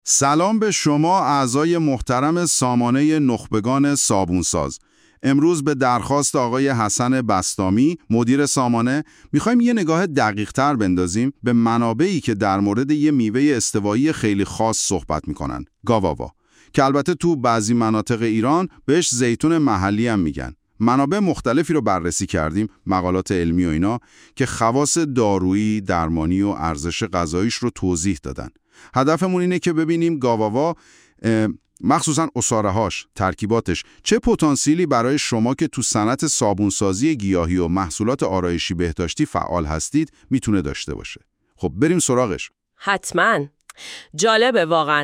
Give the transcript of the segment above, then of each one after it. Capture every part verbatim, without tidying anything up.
سلام به شما اعضای محترم سامانه نخبگان صابونساز. امروز به درخواست آقای حسن بسطامی، مدیر سامانه، میخوایم یه نگاه دقیق تر بندازیم به منابعی که در مورد یه میوه استوایی خیلی خاص صحبت میکنن، گاواوا، که البته تو بعضی مناطق ایران بهش زیتون محلی هم میگن. منابع مختلفی رو بررسی کردیم، مقالات علمی و اینا، که خواص دارویی، درمانی و ارزش غذاییش رو توضیح دادن. هدفمون اینه که ببینیم گاواوا، مخصوصاً عصاره‌هاش، ترکیباتش، چه پتانسیلی برای شما که تو صنعت صابونسازی گیاهی و محصولات آرایشی بهداشتی فعال هستید میتونه داشته باشه. خب بریم سراغش. حتماً. جالبه واقعاً.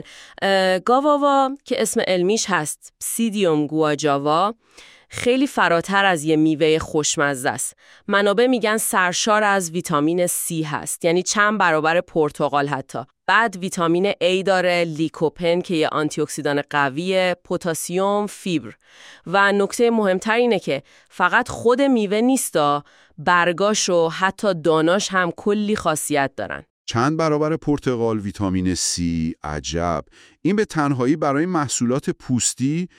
گاواوا که اسم علمیش هست پسیدیوم گواجاوا، خیلی فراتر از یه میوه خوشمزه است. منابع میگن سرشار از ویتامین C هست، یعنی چند برابر پرتقال حتی. بعد ویتامین A داره، لیکوپن که یه آنتی اکسیدان قویه، پتاسیم، فیبر. و نکته مهمتر اینه که فقط خود میوه نیستا، برگاش و حتی داناش هم کلی خاصیت دارن. چند برابر پرتقال، ویتامین C، عجب. این به تنهایی برای محصولات پوستی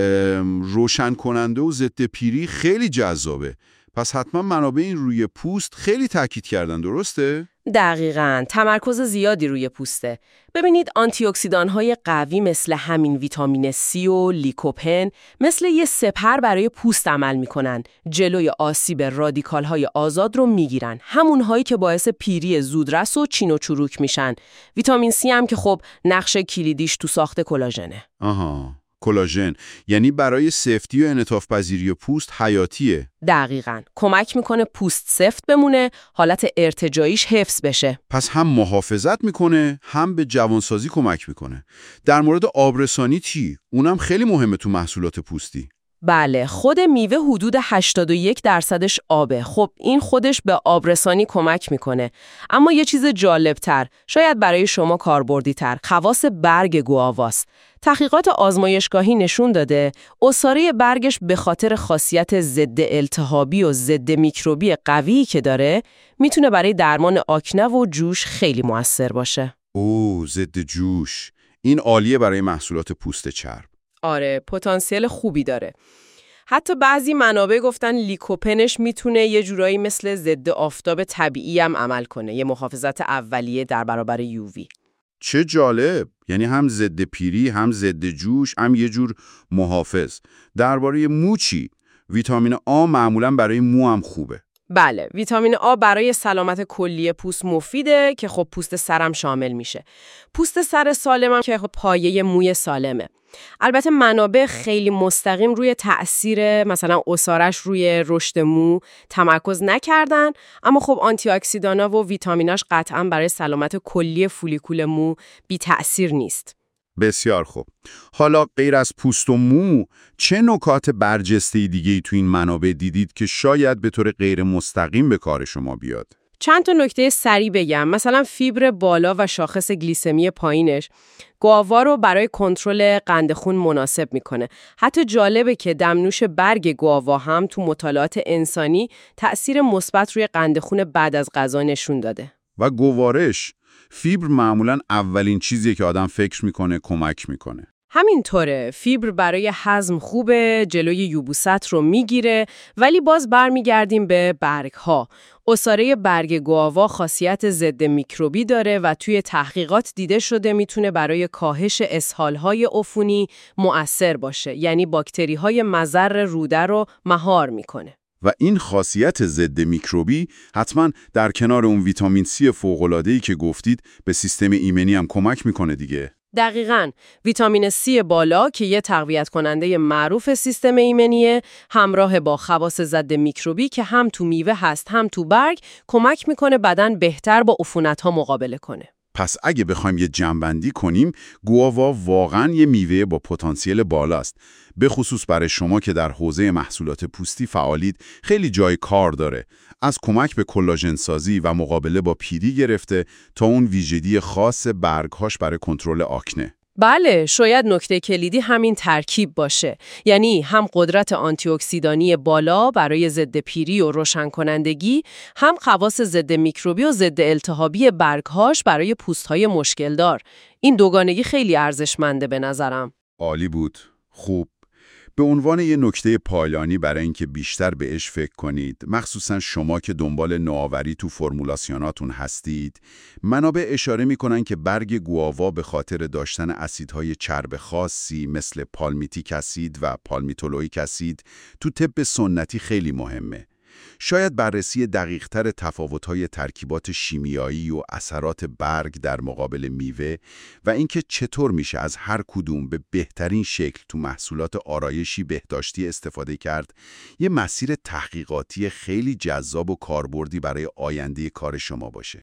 روشن کننده و ضد پیری خیلی جذابه. پس حتما منابع این روی پوست خیلی تاکید کردن، درسته؟ دقیقاً. تمرکز زیادی روی پوسته. ببینید آنتی اکسیدان‌های قوی مثل همین ویتامین C و لیکوپن مثل یه سپر برای پوست عمل میکنن. جلوی آسیب رادیکال‌های آزاد رو میگیرن. همون‌هایی که باعث پیری زودرس و چین و چروک میشن. ویتامین C هم که خب نقش کلیدیش تو ساخت کلاژنه. آها. کلاژن یعنی برای سفتی و انعطاف پذیری پوست حیاتیه. دقیقاً. کمک میکنه پوست سفت بمونه، حالت ارتجاعیش حفظ بشه. پس هم محافظت میکنه، هم به جوانسازی کمک میکنه. در مورد آبرسانی چی؟ اونم خیلی مهمه تو محصولات پوستی. بله، خود میوه حدود هشتاد و یک درصدش آبه. خب این خودش به آبرسانی کمک میکنه. اما یه چیز جالبتر، شاید برای شما کاربردی‌تر، خواص برگ گواواست. تحقیقات آزمایشگاهی نشون داده عصاره برگش به خاطر خاصیت ضد التهابی و ضد میکروبی قویی که داره میتونه برای درمان آکنه و جوش خیلی مؤثر باشه. اوه، ضد جوش. این عالیه برای محصولات پوست چرب. آره، پتانسیل خوبی داره. حتی بعضی منابع گفتن لیکوپنش میتونه یه جورایی مثل ضد آفتاب طبیعی هم عمل کنه، یه محافظت اولیه در برابر یووی. چه جالب. یعنی هم ضد پیری، هم ضد جوش، هم یه جور محافظ. درباره مو چی؟ ویتامین آ معمولاً برای مو هم خوبه. بله، ویتامین آ برای سلامت کلی پوست مفیده که خب پوست سرم شامل میشه. پوست سر سالمم که خب پایه موی سالمه. البته منابع خیلی مستقیم روی تأثیر مثلا عصارش روی رشد مو تمرکز نکردن، اما خب آنتی اکسیدانا و ویتامیناش قطعاً برای سلامت کلی فولیکول مو بی تأثیر نیست. بسیار خوب. حالا غیر از پوست و مو، چه نکات برجسته دیگه‌ای تو این منابع دیدید که شاید به طور غیر مستقیم به کار شما بیاد؟ چند تا نکته سریع بگم. مثلا فیبر بالا و شاخص گلیسمی پایینش گاوا رو برای کنترل قند خون مناسب میکنه. حتی جالبه که دمنوش برگ گاوا هم تو مطالعات انسانی تأثیر مثبت روی قند خون بعد از غذا نشون داده. و گوارش، فیبر معمولاً اولین چیزیه که آدم فکر میکنه کمک میکنه. همینطوره. فیبر برای هضم خوبه، جلوی یبوست رو میگیره، ولی باز برمیگردیم به برگ‌ها. عصاره برگ گاوا خاصیت ضد میکروبی داره و توی تحقیقات دیده شده میتونه برای کاهش اسهال‌های عفونی مؤثر باشه، یعنی باکتری‌های مضر روده رو مهار میکنه. و این خاصیت ضد میکروبی حتما در کنار اون ویتامین C فوق‌العاده‌ای که گفتید به سیستم ایمنی هم کمک میکنه دیگه. دقیقاً. ویتامین C بالا که یه تقویت کننده معروف سیستم ایمنیه، همراه با خواص ضد میکروبی که هم تو میوه هست هم تو برگ، کمک میکنه بدن بهتر با عفونت‌ها مقابله کنه. پس اگه بخوایم یه جمع‌بندی کنیم، گواوا واقعاً یه میوه با پتانسیل بالاست. به خصوص برای شما که در حوزه محصولات پوستی فعالید، خیلی جای کار داره. از کمک به کلاژن سازی و مقابله با پیری گرفته تا اون ویژگی خاص برگ‌هاش برای کنترل آکنه. بله، شاید نکته کلیدی همین ترکیب باشه. یعنی هم قدرت آنتی اکسیدانی بالا برای ضد پیری و روشن کنندگی، هم خواص ضد میکروبی و ضد التهابی برگهاش برای پوست‌های مشکلدار. این دوگانگی خیلی ارزشمنده به نظرم. عالی بود. خوب. به عنوان یه نکته پایانی برای اینکه بیشتر بهش فکر کنید، مخصوصا شما که دنبال نوآوری تو فرمولاسیوناتون هستید، منابع اشاره میکنن که برگ گواوا به خاطر داشتن اسیدهای چرب خاصی مثل پالمیتیک اسید و پالمیتولوئیک اسید تو طب سنتی خیلی مهمه. شاید بررسی دقیق‌تر تفاوت‌های ترکیبات شیمیایی و اثرات برگ در مقابل میوه و اینکه چطور میشه از هر کدوم به بهترین شکل تو محصولات آرایشی بهداشتی استفاده کرد، یه مسیر تحقیقاتی خیلی جذاب و کاربردی برای آینده کار شما باشه.